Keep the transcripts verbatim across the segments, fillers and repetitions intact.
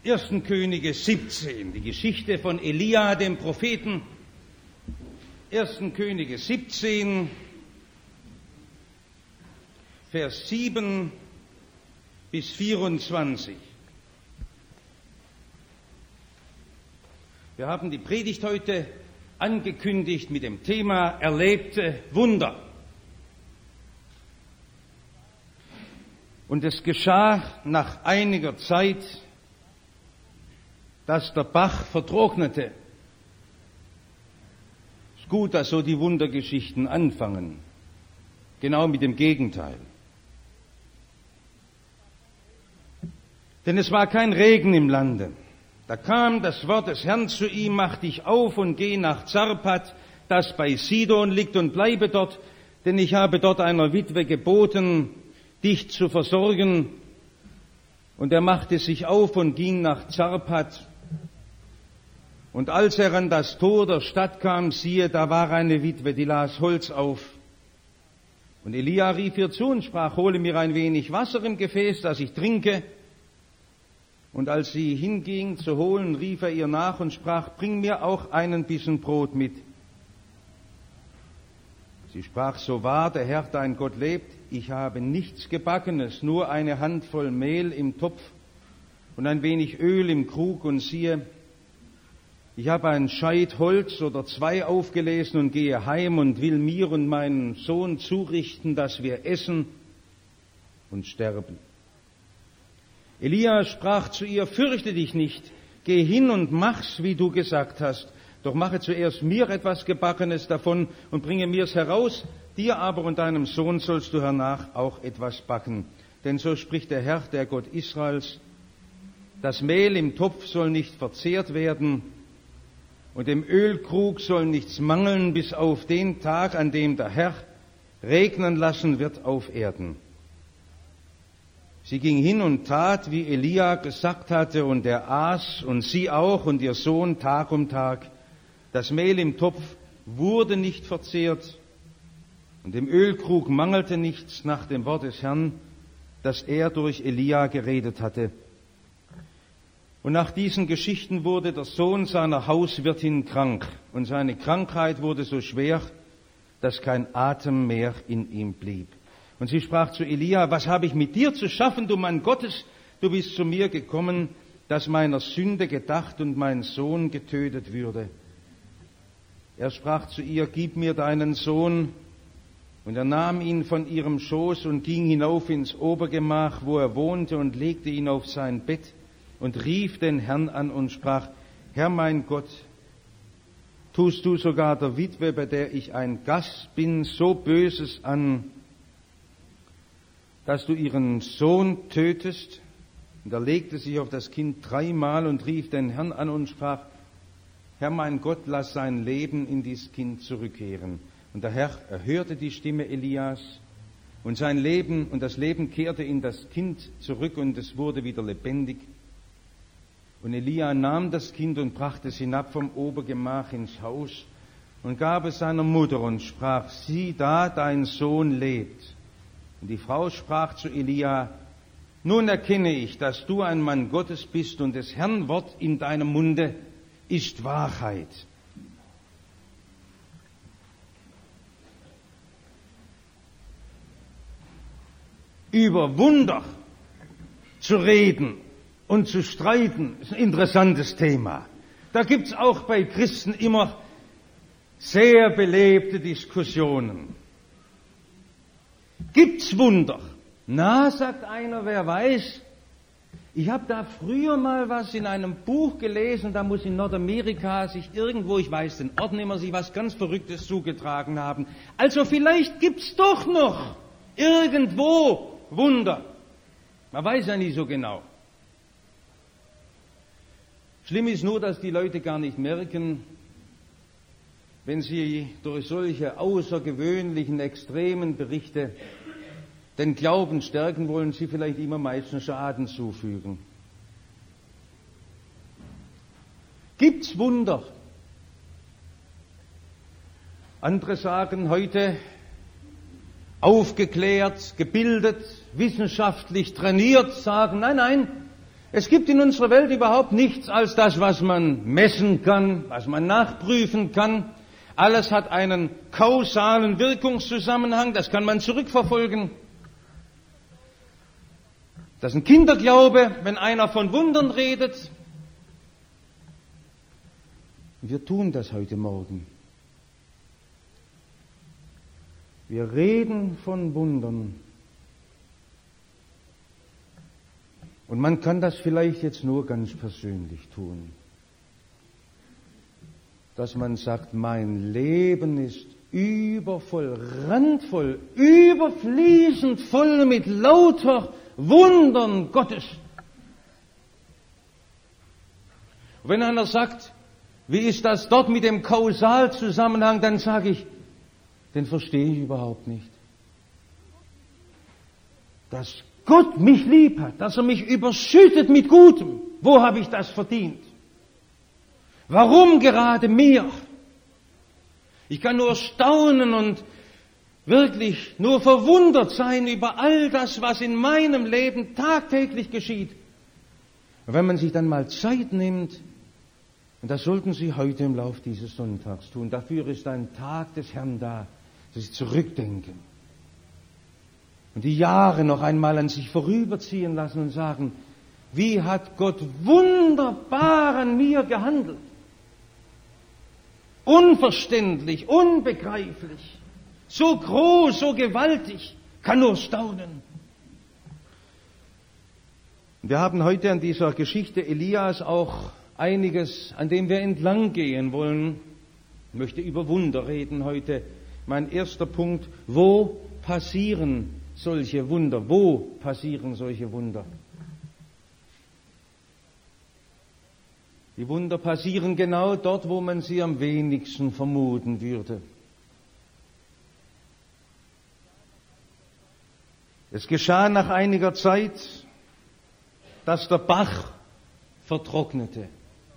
ersten Könige siebzehn, die Geschichte von Elia, dem Propheten. ersten Könige siebzehn, Vers sieben bis vierundzwanzig. Wir haben die Predigt heute angekündigt mit dem Thema erlebte Wunder. Und es geschah nach einiger Zeit, dass der Bach vertrocknete. Es ist gut, dass so die Wundergeschichten anfangen. Genau mit dem Gegenteil. Denn es war kein Regen im Lande. Da kam das Wort des Herrn zu ihm: Mach dich auf und geh nach Zarpat, das bei Sidon liegt, und bleibe dort, denn ich habe dort einer Witwe geboten, dich zu versorgen. Und er machte sich auf und ging nach Zarpat. Und als er an das Tor der Stadt kam, siehe, da war eine Witwe, die las Holz auf. Und Elia rief ihr zu und sprach: Hole mir ein wenig Wasser im Gefäß, dass ich trinke. Und als sie hinging zu holen, rief er ihr nach und sprach: Bring mir auch einen Bissen Brot mit. Sie sprach: So wahr der Herr dein Gott lebt, ich habe nichts Gebackenes, nur eine Handvoll Mehl im Topf und ein wenig Öl im Krug. Und siehe, ich habe ein Scheit Holz oder zwei aufgelesen und gehe heim und will mir und meinem Sohn zurichten, dass wir essen und sterben. Elia sprach zu ihr: Fürchte dich nicht, geh hin und mach's, wie du gesagt hast. Doch mache zuerst mir etwas Gebackenes davon und bringe mir's heraus. Dir aber und deinem Sohn sollst du hernach auch etwas backen. Denn so spricht der Herr, der Gott Israels: Das Mehl im Topf soll nicht verzehrt werden, und im Ölkrug soll nichts mangeln, bis auf den Tag, an dem der Herr regnen lassen wird auf Erden. Sie ging hin und tat, wie Elia gesagt hatte, und er aß, und sie auch, und ihr Sohn Tag um Tag. Das Mehl im Topf wurde nicht verzehrt, und im Ölkrug mangelte nichts nach dem Wort des Herrn, das er durch Elia geredet hatte. Und nach diesen Geschichten wurde der Sohn seiner Hauswirtin krank, und seine Krankheit wurde so schwer, dass kein Atem mehr in ihm blieb. Und sie sprach zu Elia: Was habe ich mit dir zu schaffen, du Mann Gottes? Du bist zu mir gekommen, dass meiner Sünde gedacht und mein Sohn getötet würde. Er sprach zu ihr: Gib mir deinen Sohn. Und er nahm ihn von ihrem Schoß und ging hinauf ins Obergemach, wo er wohnte, und legte ihn auf sein Bett und rief den Herrn an und sprach: Herr mein Gott, tust du sogar der Witwe, bei der ich ein Gast bin, so Böses an, dass du ihren Sohn tötest? Und er legte sich auf das Kind dreimal und rief den Herrn an und sprach: Herr mein Gott, lass sein Leben in dies Kind zurückkehren. Und der Herr erhörte die Stimme Elias, und sein Leben und das Leben kehrte in das Kind zurück, und es wurde wieder lebendig. Und Elia nahm das Kind und brachte es hinab vom Obergemach ins Haus und gab es seiner Mutter und sprach: Sieh da, dein Sohn lebt. Und die Frau sprach zu Elia: Nun erkenne ich, dass du ein Mann Gottes bist, und des Herrn Wort in deinem Munde ist Wahrheit. Über Wunder zu reden und zu streiten ist ein interessantes Thema. Da gibt's auch bei Christen immer sehr belebte Diskussionen. Gibt's Wunder? Na, sagt einer, wer weiß. Ich habe da früher mal was in einem Buch gelesen, da muss in Nordamerika sich irgendwo, ich weiß den Ort nicht mehr, sich was ganz Verrücktes zugetragen haben. Also vielleicht gibt's doch noch irgendwo Wunder. Man weiß ja nicht so genau. Schlimm ist nur, dass die Leute gar nicht merken, wenn sie durch solche außergewöhnlichen, extremen Berichte den Glauben stärken wollen, sie vielleicht immer meistens Schaden zufügen. Gibt's Wunder? Andere sagen heute, aufgeklärt, gebildet, wissenschaftlich trainiert, sagen, nein, nein, Es gibt in unserer Welt überhaupt nichts als das, was man messen kann, was man nachprüfen kann. Alles hat einen kausalen Wirkungszusammenhang, das kann man zurückverfolgen. Das ist ein Kinderglaube, wenn einer von Wundern redet. Wir tun das heute Morgen. Wir reden von Wundern. Und man kann das vielleicht jetzt nur ganz persönlich tun. Dass man sagt, mein Leben ist übervoll, randvoll, überfließend voll mit lauter Wundern Gottes. Und wenn einer sagt, wie ist das dort mit dem Kausalzusammenhang, dann sage ich, den verstehe ich überhaupt nicht. Dass Gott mich lieb hat, dass er mich überschüttet mit Gutem, wo habe ich das verdient? Warum gerade mir? Ich kann nur staunen und wirklich nur verwundert sein über all das, was in meinem Leben tagtäglich geschieht. Und wenn man sich dann mal Zeit nimmt, und das sollten Sie heute im Lauf dieses Sonntags tun, dafür ist ein Tag des Herrn da, dass Sie zurückdenken und die Jahre noch einmal an sich vorüberziehen lassen und sagen, wie hat Gott wunderbar an mir gehandelt? Unverständlich, unbegreiflich, so groß, so gewaltig, kann nur staunen. Wir haben heute an dieser Geschichte Elias auch einiges, an dem wir entlang gehen wollen. Ich möchte über Wunder reden heute. Mein erster Punkt, wo passieren solche Wunder? Wo passieren solche Wunder? Die Wunder passieren genau dort, wo man sie am wenigsten vermuten würde. Es geschah nach einiger Zeit, dass der Bach vertrocknete.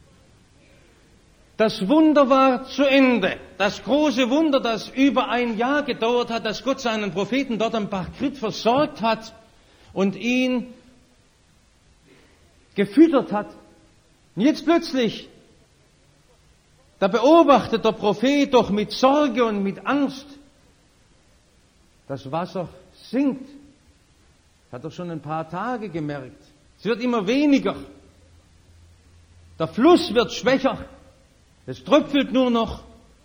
Das Wunder war zu Ende. Das große Wunder, das über ein Jahr gedauert hat, dass Gott seinen Propheten dort am Bach Krit versorgt hat und ihn gefüttert hat. Und jetzt plötzlich, da beobachtet der Prophet doch mit Sorge und mit Angst, das Wasser sinkt. Hat er schon ein paar Tage gemerkt. Es wird immer weniger. Der Fluss wird schwächer. Es tröpfelt nur noch.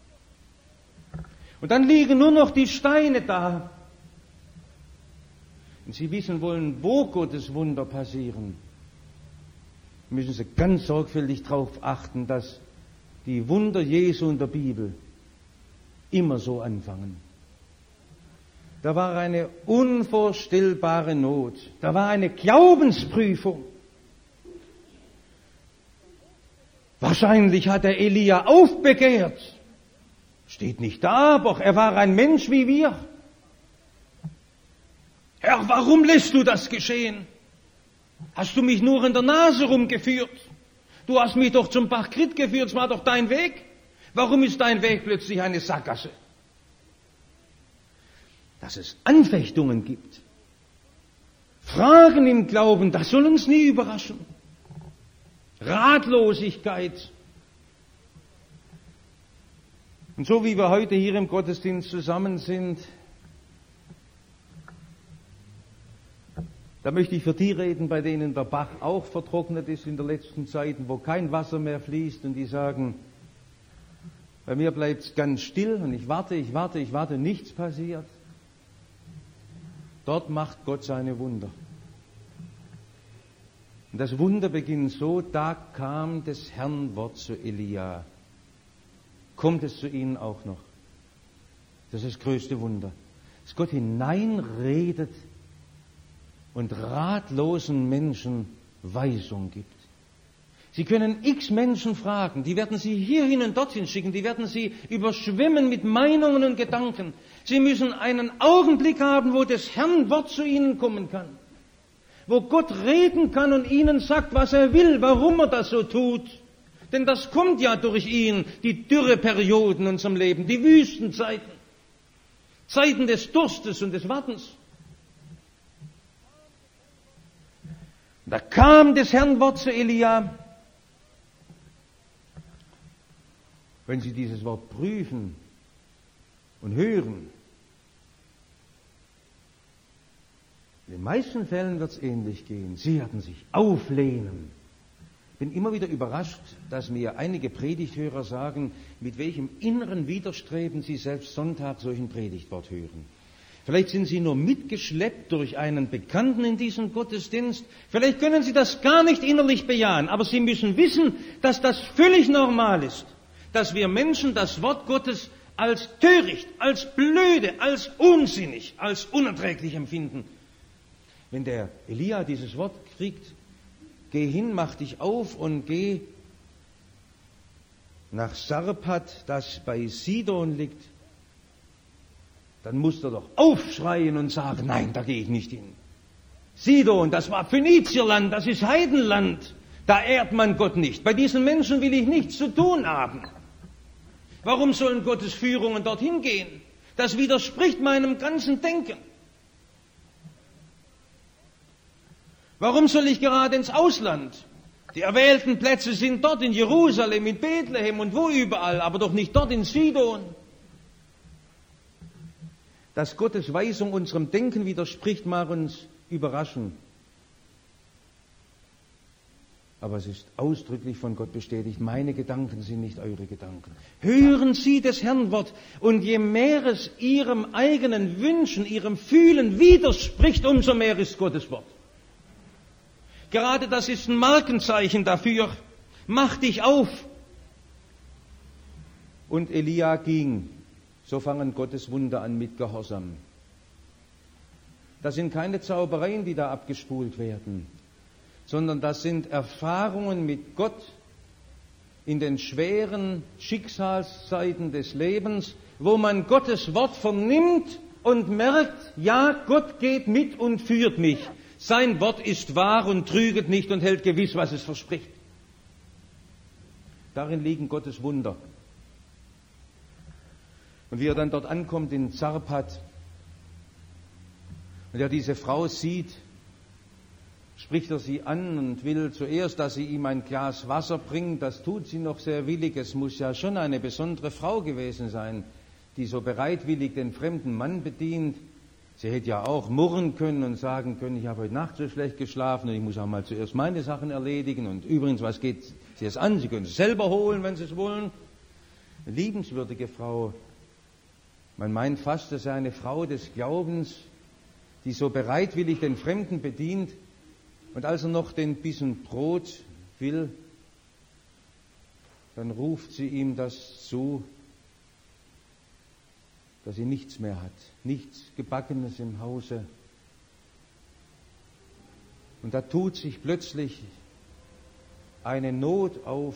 Und dann liegen nur noch die Steine da. Und Sie wissen wollen, wo Gottes Wunder passieren, müssen Sie ganz sorgfältig darauf achten, dass die Wunder Jesu in der Bibel immer so anfangen. Da war eine unvorstellbare Not. Da war eine Glaubensprüfung. Wahrscheinlich hat er Elia aufbegehrt. Steht nicht da, aber er war ein Mensch wie wir. Herr, warum lässt du das geschehen? Hast du mich nur in der Nase rumgeführt? Du hast mich doch zum Bach Krit geführt, es war doch dein Weg. Warum ist dein Weg plötzlich eine Sackgasse? Dass es Anfechtungen gibt, Fragen im Glauben, das soll uns nie überraschen. Ratlosigkeit. Und so wie wir heute hier im Gottesdienst zusammen sind, da möchte ich für die reden, bei denen der Bach auch vertrocknet ist in der letzten Zeit, wo kein Wasser mehr fließt und die sagen, bei mir bleibt es ganz still und ich warte, ich warte, ich warte, nichts passiert. Dort macht Gott seine Wunder. Und das Wunder beginnt so, da kam des Herrn Wort zu Elia. Kommt es zu Ihnen auch noch? Das ist das größte Wunder. Dass Gott hineinredet und ratlosen Menschen Weisung gibt. Sie können x Menschen fragen, die werden Sie hierhin und dorthin schicken, die werden Sie überschwemmen mit Meinungen und Gedanken. Sie müssen einen Augenblick haben, wo des Herrn Wort zu Ihnen kommen kann. Wo Gott reden kann und Ihnen sagt, was er will, warum er das so tut. Denn das kommt ja durch ihn, die Dürreperioden in unserem Leben, die Wüstenzeiten, Zeiten des Durstes und des Wartens. Da kam des Herrn Wort zu Elia. Wenn Sie dieses Wort prüfen und hören, in den meisten Fällen wird es ähnlich gehen. Sie werden sich auflehnen. Ich bin immer wieder überrascht, dass mir einige Predigthörer sagen, mit welchem inneren Widerstreben sie selbst Sonntag solch ein Predigtwort hören. Vielleicht sind sie nur mitgeschleppt durch einen Bekannten in diesem Gottesdienst. Vielleicht können sie das gar nicht innerlich bejahen, aber sie müssen wissen, dass das völlig normal ist, dass wir Menschen das Wort Gottes als töricht, als blöde, als unsinnig, als unerträglich empfinden. Wenn der Elia dieses Wort kriegt, geh hin, mach dich auf und geh nach Sarpat, das bei Sidon liegt, dann muss er doch aufschreien und sagen, nein, da gehe ich nicht hin. Sidon, das war Phönizierland, das ist Heidenland, da ehrt man Gott nicht. Bei diesen Menschen will ich nichts zu tun haben. Warum sollen Gottes Führungen dorthin gehen? Das widerspricht meinem ganzen Denken. Warum soll ich gerade ins Ausland? Die erwählten Plätze sind dort in Jerusalem, in Bethlehem und wo überall, aber doch nicht dort in Sidon. Dass Gottes Weisung unserem Denken widerspricht, mag uns überraschen. Aber es ist ausdrücklich von Gott bestätigt, meine Gedanken sind nicht eure Gedanken. Hören Sie des Herrn Wort, und je mehr es Ihrem eigenen Wünschen, Ihrem Fühlen widerspricht, umso mehr ist Gottes Wort. Gerade das ist ein Markenzeichen dafür. Mach dich auf. Und Elia ging. So fangen Gottes Wunder an mit Gehorsam. Das sind keine Zaubereien, die da abgespult werden, sondern das sind Erfahrungen mit Gott in den schweren Schicksalszeiten des Lebens, wo man Gottes Wort vernimmt und merkt, ja, Gott geht mit und führt mich. Sein Wort ist wahr und trüget nicht und hält gewiss, was es verspricht. Darin liegen Gottes Wunder. Und wie er dann dort ankommt in Sarpat und er diese Frau sieht, spricht er sie an und will zuerst, dass sie ihm ein Glas Wasser bringt. Das tut sie noch sehr willig. Es muss ja schon eine besondere Frau gewesen sein, die so bereitwillig den fremden Mann bedient. Sie hätte ja auch murren können und sagen können, ich habe heute Nacht so schlecht geschlafen und ich muss auch mal zuerst meine Sachen erledigen. Und übrigens, was geht Sie es an? Sie können es selber holen, wenn Sie es wollen. Eine liebenswürdige Frau. Man meint fast, dass er eine Frau des Glaubens, die so bereitwillig den Fremden bedient. Und als er noch den Bissen Brot will, dann ruft sie ihm das zu, dass sie nichts mehr hat, nichts Gebackenes im Hause. Und da tut sich plötzlich eine Not auf.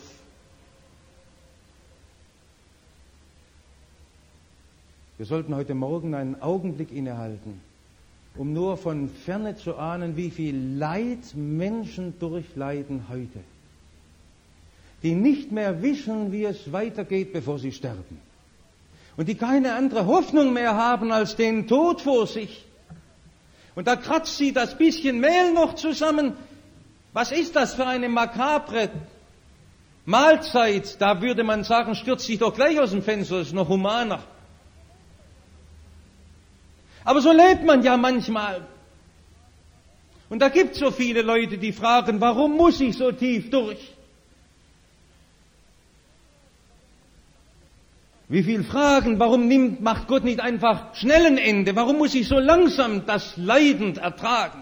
Wir sollten heute Morgen einen Augenblick innehalten, um nur von ferne zu ahnen, wie viel Leid Menschen durchleiden heute, die nicht mehr wissen, wie es weitergeht, bevor sie sterben. Und die keine andere Hoffnung mehr haben als den Tod vor sich. Und da kratzt sie das bisschen Mehl noch zusammen. Was ist das für eine makabre Mahlzeit? Da würde man sagen, stürzt sich doch gleich aus dem Fenster, das ist noch humaner. Aber so lebt man ja manchmal. Und da gibt es so viele Leute, die fragen, warum muss ich so tief durch? Wie viel Fragen, warum nimmt, macht Gott nicht einfach schnell ein Ende? Warum muss ich so langsam das leidend ertragen?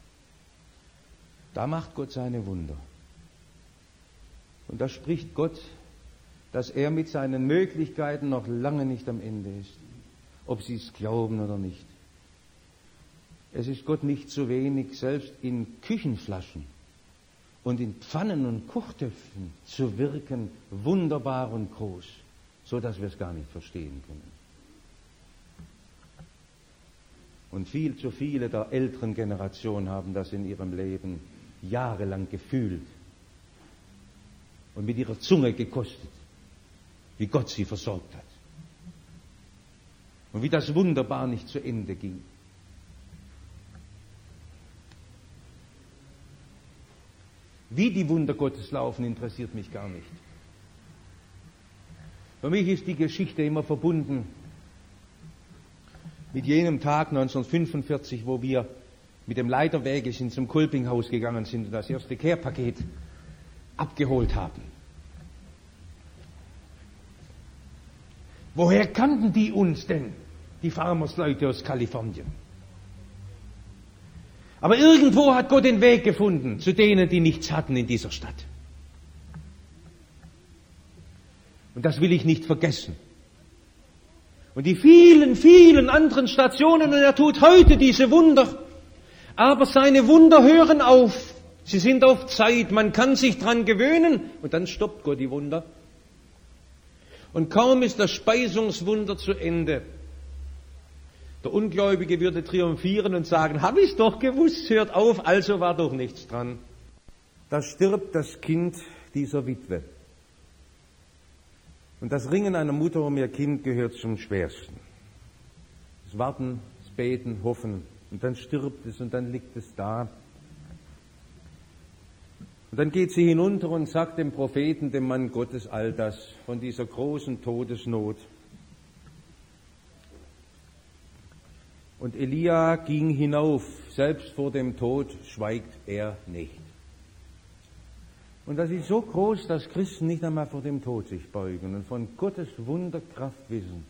Da macht Gott seine Wunder. Und da spricht Gott, dass er mit seinen Möglichkeiten noch lange nicht am Ende ist. Ob sie es glauben oder nicht. Es ist Gott nicht zu wenig, selbst in Küchenflaschen und in Pfannen und Kochtöpfen zu wirken, wunderbar und groß, so dass wir es gar nicht verstehen können. Und viel zu viele der älteren Generation haben das in ihrem Leben jahrelang gefühlt und mit ihrer Zunge gekostet, wie Gott sie versorgt hat. Und wie das wunderbar nicht zu Ende ging. Wie die Wunder Gottes laufen, interessiert mich gar nicht. Für mich ist die Geschichte immer verbunden mit jenem Tag neunzehnhundertfünfundvierzig, wo wir mit dem Leiterwägelchen zum Kolpinghaus gegangen sind und das erste Care-Paket abgeholt haben. Woher kannten die uns denn, die Farmersleute aus Kalifornien? Aber irgendwo hat Gott den Weg gefunden zu denen, die nichts hatten in dieser Stadt. Und das will ich nicht vergessen. Und die vielen, vielen anderen Stationen, und er tut heute diese Wunder. Aber seine Wunder hören auf. Sie sind auf Zeit, man kann sich dran gewöhnen und dann stoppt Gott die Wunder. Und kaum ist das Speisungswunder zu Ende. Der Ungläubige würde triumphieren und sagen, hab ich's doch gewusst, hört auf, also war doch nichts dran. Da stirbt das Kind dieser Witwe. Und das Ringen einer Mutter um ihr Kind gehört zum Schwersten. Das Warten, das Beten, Hoffen. Und dann stirbt es und dann liegt es da. Und dann geht sie hinunter und sagt dem Propheten, dem Mann Gottes, all das von dieser großen Todesnot. Und Elia ging hinauf, selbst vor dem Tod schweigt er nicht. Und das ist so groß, dass Christen nicht einmal vor dem Tod sich beugen und von Gottes Wunderkraft wissen.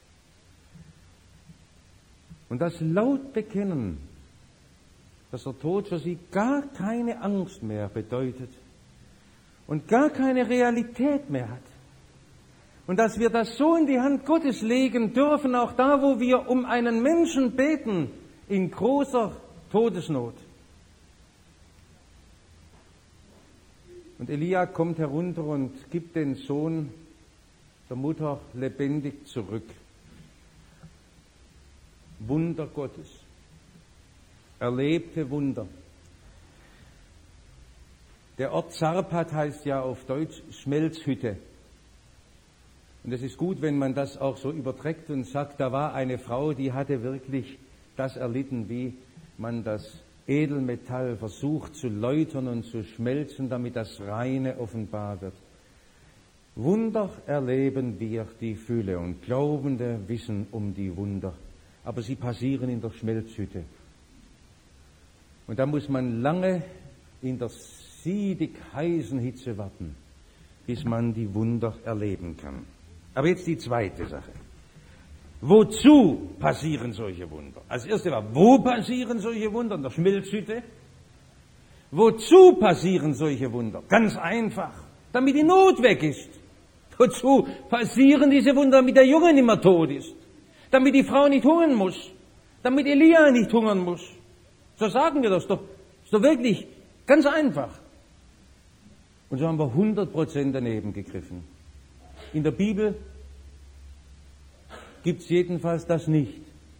Und das laut bekennen, dass der Tod für sie gar keine Angst mehr bedeutet und gar keine Realität mehr hat. Und dass wir das so in die Hand Gottes legen dürfen, auch da, wo wir um einen Menschen beten, in großer Todesnot. Und Elia kommt herunter und gibt den Sohn der Mutter lebendig zurück. Wunder Gottes. Erlebte Wunder. Der Ort Zarpat heißt ja auf Deutsch Schmelzhütte. Und es ist gut, wenn man das auch so überträgt und sagt, da war eine Frau, die hatte wirklich das erlitten, wie man das Edelmetall versucht zu läutern und zu schmelzen, damit das Reine offenbar wird. Wunder erleben wir die Fülle und Glaubende wissen um die Wunder, aber sie passieren in der Schmelzhütte. Und da muss man lange in der siedig heißen Hitze warten, bis man die Wunder erleben kann. Aber jetzt die zweite Sache. Wozu passieren solche Wunder? Als erstes war, wo passieren solche Wunder? In der Schmelzhütte. Wozu passieren solche Wunder? Ganz einfach, damit die Not weg ist. Wozu passieren diese Wunder? Damit der Junge nicht mehr tot ist. Damit die Frau nicht hungern muss. Damit Elia nicht hungern muss. So sagen wir das doch. Ist doch wirklich ganz einfach. Und so haben wir hundert Prozent daneben gegriffen. In der Bibel gibt es jedenfalls das nicht.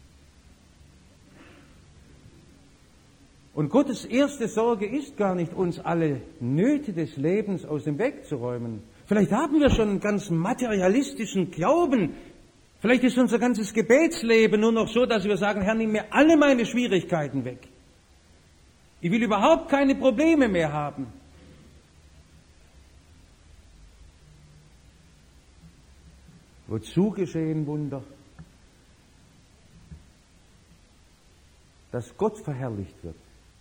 Und Gottes erste Sorge ist gar nicht, uns alle Nöte des Lebens aus dem Weg zu räumen. Vielleicht haben wir schon einen ganz materialistischen Glauben. Vielleicht ist unser ganzes Gebetsleben nur noch so, dass wir sagen, Herr, nimm mir alle meine Schwierigkeiten weg. Ich will überhaupt keine Probleme mehr haben. Wozu geschehen Wunder? Dass Gott verherrlicht wird.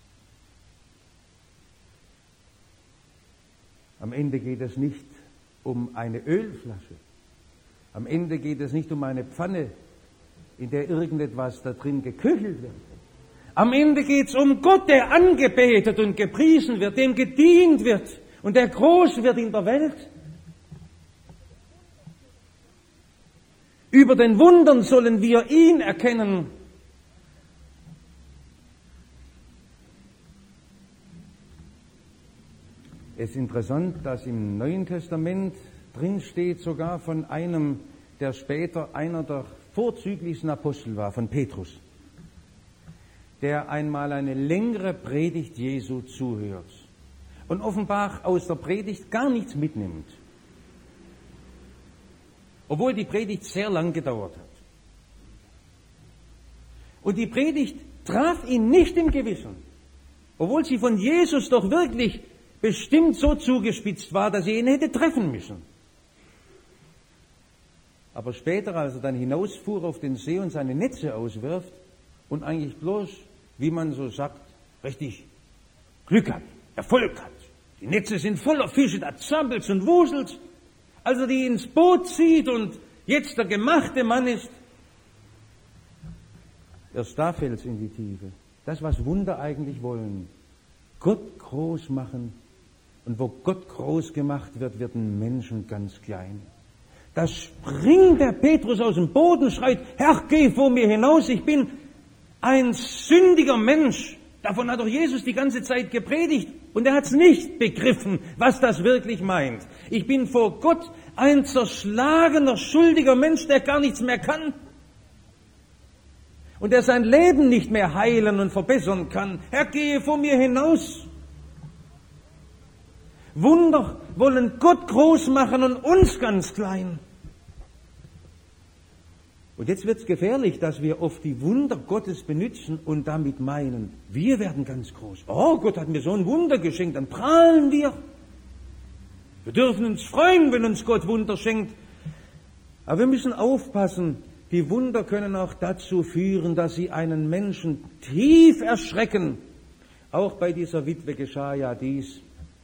Am Ende geht es nicht um eine Ölflasche. Am Ende geht es nicht um eine Pfanne, in der irgendetwas da drin geköchelt wird. Am Ende geht es um Gott, der angebetet und gepriesen wird, dem gedient wird und der groß wird in der Welt. Über den Wundern sollen wir ihn erkennen. Es ist interessant, dass im Neuen Testament drin steht sogar von einem, der später einer der vorzüglichsten Apostel war, von Petrus, der einmal eine längere Predigt Jesu zuhört und offenbar aus der Predigt gar nichts mitnimmt. Obwohl die Predigt sehr lang gedauert hat. Und die Predigt traf ihn nicht im Gewissen, obwohl sie von Jesus doch wirklich bestimmt so zugespitzt war, dass er ihn hätte treffen müssen. Aber später, als er dann hinausfuhr auf den See und seine Netze auswirft und eigentlich bloß, wie man so sagt, richtig Glück hat, Erfolg hat. Die Netze sind voller Fische, da zappelt's und wuselt's. Als er die ins Boot zieht und jetzt der gemachte Mann ist, erst da fällt's in die Tiefe. Das, was Wunder eigentlich wollen. Gott groß machen. Und wo Gott groß gemacht wird, wird ein Menschen ganz klein. Da springt der Petrus aus dem Boden, schreit, Herr, geh vor mir hinaus, ich bin ein sündiger Mensch. Davon hat doch Jesus die ganze Zeit gepredigt. Und er hat es nicht begriffen, was das wirklich meint. Ich bin vor Gott ein zerschlagener, schuldiger Mensch, der gar nichts mehr kann. Und der sein Leben nicht mehr heilen und verbessern kann. Herr, gehe vor mir hinaus. Wunder wollen Gott groß machen und uns ganz klein. Und jetzt wird es gefährlich, dass wir oft die Wunder Gottes benutzen und damit meinen, wir werden ganz groß. Oh, Gott hat mir so ein Wunder geschenkt, dann prahlen wir. Wir dürfen uns freuen, wenn uns Gott Wunder schenkt. Aber wir müssen aufpassen, die Wunder können auch dazu führen, dass sie einen Menschen tief erschrecken. Auch bei dieser Witwe geschah ja dies.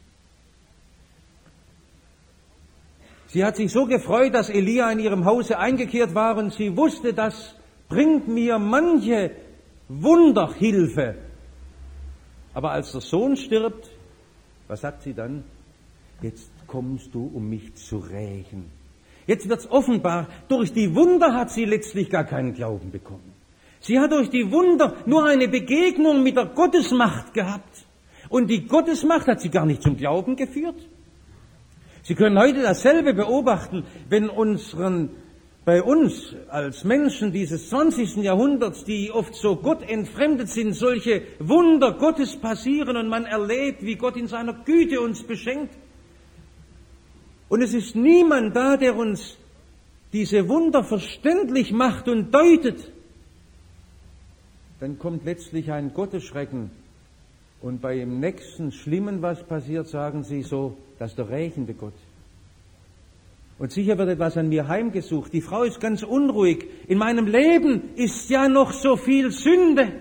Sie hat sich so gefreut, dass Elia in ihrem Hause eingekehrt war und sie wusste, das bringt mir manche Wunderhilfe. Aber als der Sohn stirbt, was sagt sie dann? Jetzt kommst du, um mich zu rächen. Jetzt wird's offenbar, durch die Wunder hat sie letztlich gar keinen Glauben bekommen. Sie hat durch die Wunder nur eine Begegnung mit der Gottesmacht gehabt. Und die Gottesmacht hat sie gar nicht zum Glauben geführt. Sie können heute dasselbe beobachten, wenn unseren, bei uns als Menschen dieses zwanzigsten Jahrhunderts, die oft so Gott entfremdet sind, solche Wunder Gottes passieren und man erlebt, wie Gott in seiner Güte uns beschenkt. Und es ist niemand da, der uns diese Wunder verständlich macht und deutet. Dann kommt letztlich ein Gottesschrecken. Und bei dem nächsten Schlimmen, was passiert, sagen sie so, das ist der rächende Gott. Und sicher wird etwas an mir heimgesucht. Die Frau ist ganz unruhig. In meinem Leben ist ja noch so viel Sünde.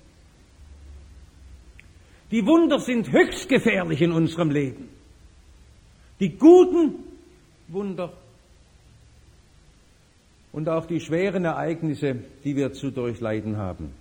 Die Wunder sind höchst gefährlich in unserem Leben. Die guten Wunder und auch die schweren Ereignisse, die wir zu durchleiden haben.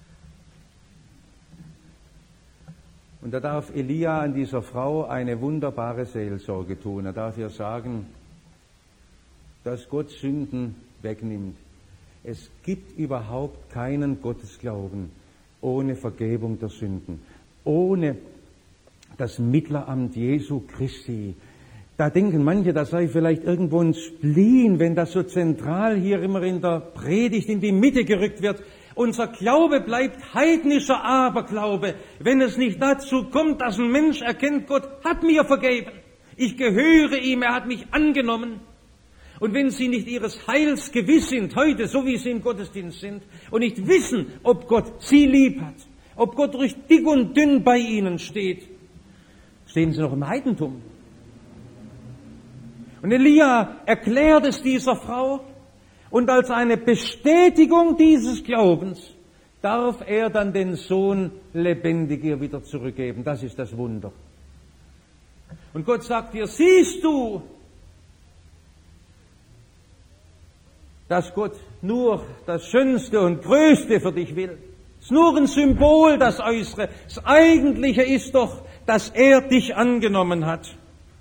Und da darf Elia an dieser Frau eine wunderbare Seelsorge tun. Er darf ihr sagen, dass Gott Sünden wegnimmt. Es gibt überhaupt keinen Gottesglauben ohne Vergebung der Sünden, ohne das Mittleramt Jesu Christi. Da denken manche, das sei vielleicht irgendwo ein Spleen, wenn das so zentral hier immer in der Predigt in die Mitte gerückt wird. Unser Glaube bleibt heidnischer Aberglaube, wenn es nicht dazu kommt, dass ein Mensch erkennt, Gott hat mir vergeben. Ich gehöre ihm, er hat mich angenommen. Und wenn Sie nicht Ihres Heils gewiss sind, heute, so wie Sie im Gottesdienst sind, und nicht wissen, ob Gott Sie lieb hat, ob Gott durch dick und dünn bei Ihnen steht, stehen Sie noch im Heidentum. Und Elia erklärt es dieser Frau, und als eine Bestätigung dieses Glaubens darf er dann den Sohn lebendig ihr wieder zurückgeben. Das ist das Wunder. Und Gott sagt ihr, siehst du, dass Gott nur das Schönste und Größte für dich will. Es ist nur ein Symbol, das Äußere. Das Eigentliche ist doch, dass er dich angenommen hat.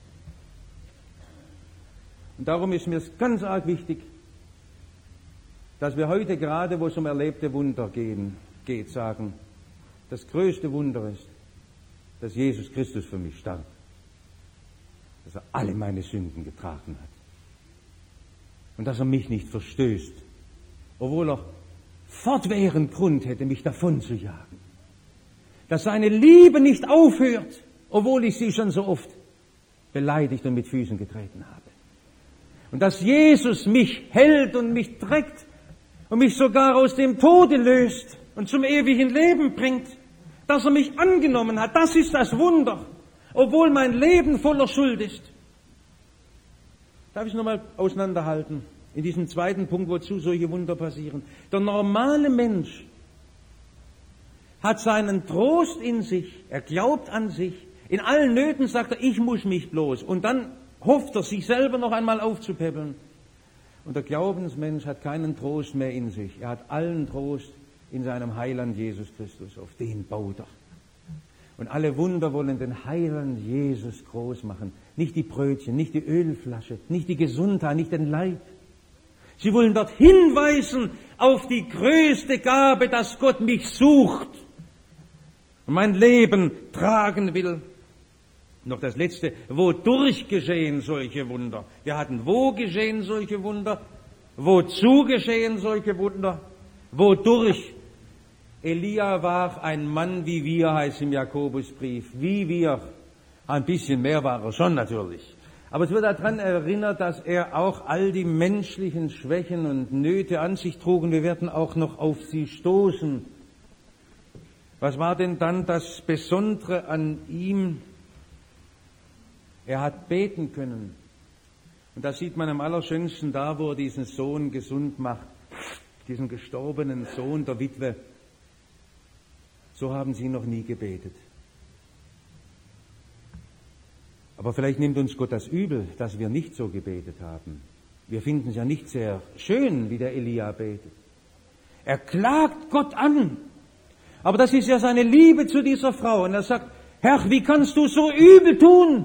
Und darum ist mir es ganz arg wichtig, dass wir heute gerade, wo es um erlebte Wunder gehen, geht, sagen, das größte Wunder ist, dass Jesus Christus für mich starb, dass er alle meine Sünden getragen hat und dass er mich nicht verstößt, obwohl er fortwährend Grund hätte, mich davon zu jagen, dass seine Liebe nicht aufhört, obwohl ich sie schon so oft beleidigt und mit Füßen getreten habe, und dass Jesus mich hält und mich trägt und mich sogar aus dem Tode löst und zum ewigen Leben bringt, dass er mich angenommen hat. Das ist das Wunder. obwohl mein Leben voller Schuld ist. Darf ich es nochmal auseinanderhalten? In diesem zweiten Punkt, wozu solche Wunder passieren. Der normale Mensch hat seinen Trost in sich, er glaubt an sich. In allen Nöten sagt er, ich muss mich bloß. Und dann hofft er, sich selber noch einmal aufzupäppeln. Und der Glaubensmensch hat keinen Trost mehr in sich. Er hat allen Trost in seinem Heiland Jesus Christus. Auf den baut er. Und alle Wunder wollen den Heiland Jesus groß machen. Nicht die Brötchen, nicht die Ölflasche, nicht die Gesundheit, nicht den Leib. Sie wollen dort hinweisen auf die größte Gabe, dass Gott mich sucht und mein Leben tragen will. Noch das Letzte, wodurch geschehen solche Wunder? Wir hatten, wo geschehen solche Wunder? Wozu geschehen solche Wunder? Wodurch? Elia war ein Mann wie wir, heißt im Jakobusbrief. Wie wir. Ein bisschen mehr war er schon natürlich. Aber es wird daran erinnert, dass er auch all die menschlichen Schwächen und Nöte an sich trug und wir werden auch noch auf sie stoßen. Was war denn dann das Besondere an ihm? Er hat beten können. Und das sieht man am allerschönsten da, wo er diesen Sohn gesund macht. Diesen gestorbenen Sohn der Witwe. So haben sie noch nie gebetet. Aber vielleicht nimmt uns Gott das übel, dass wir nicht so gebetet haben. Wir finden es ja nicht sehr schön, wie der Elia betet. Er klagt Gott an. Aber das ist ja seine Liebe zu dieser Frau. Und er sagt, Herr, wie kannst du so übel tun?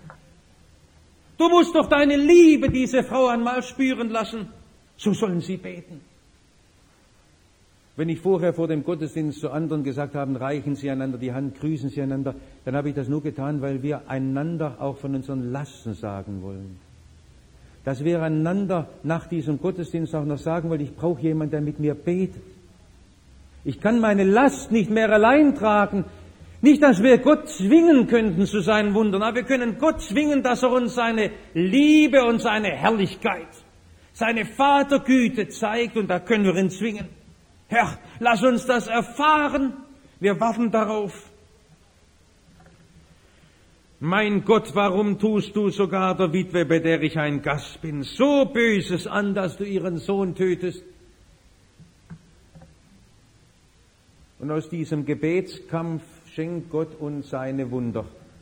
Du musst doch deine Liebe diese Frau einmal spüren lassen. So sollen sie beten. Wenn ich vorher vor dem Gottesdienst zu anderen gesagt habe, reichen Sie einander die Hand, grüßen Sie einander, dann habe ich das nur getan, weil wir einander auch von unseren Lasten sagen wollen. Dass wir einander nach diesem Gottesdienst auch noch sagen wollen, ich brauche jemanden, der mit mir betet. Ich kann meine Last nicht mehr allein tragen. Nicht, dass wir Gott zwingen könnten zu seinen Wundern, aber wir können Gott zwingen, dass er uns seine Liebe und seine Herrlichkeit, seine Vatergüte zeigt und da können wir ihn zwingen. Herr, lass uns das erfahren. Wir warten darauf. Mein Gott, warum tust du sogar der Witwe, bei der ich ein Gast bin, so Böses an, dass du ihren Sohn tötest? Und aus diesem Gebetskampf schenkt Gott uns seine Wunder.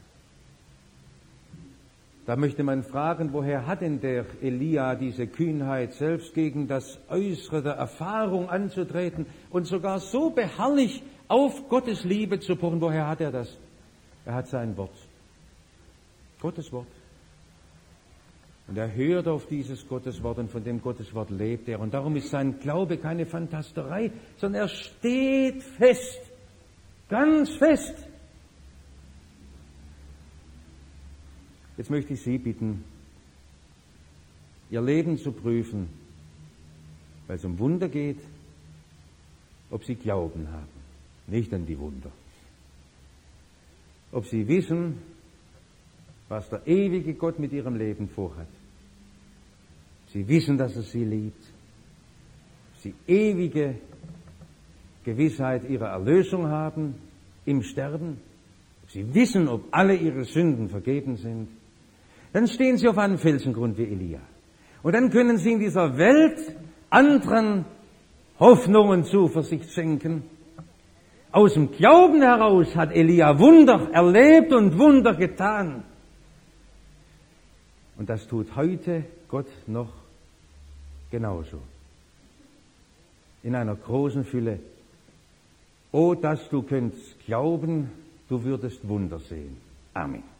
Da möchte man fragen, woher hat denn der Elia diese Kühnheit, selbst gegen das Äußere der Erfahrung anzutreten und sogar so beharrlich auf Gottes Liebe zu pochen? Woher hat er das? Er hat sein Wort. Gottes Wort. Und er hört auf dieses Gotteswort und von dem Gotteswort lebt er. Und darum ist sein Glaube keine Fantasterei, sondern er steht fest, ganz fest. Jetzt möchte ich Sie bitten, Ihr Leben zu prüfen, weil es um Wunder geht, ob Sie Glauben haben, nicht an die Wunder. Ob Sie wissen, was der ewige Gott mit Ihrem Leben vorhat. Sie wissen, dass er Sie liebt. Sie ewige Gewissheit Ihrer Erlösung haben im Sterben. Sie wissen, ob alle Ihre Sünden vergeben sind. Dann stehen Sie auf einem Felsengrund wie Elia. Und dann können Sie in dieser Welt anderen Hoffnung und Zuversicht schenken. Aus dem Glauben heraus hat Elia Wunder erlebt und Wunder getan. Und das tut heute Gott noch genauso. In einer großen Fülle. Oh, dass du könntest glauben, du würdest Wunder sehen. Amen.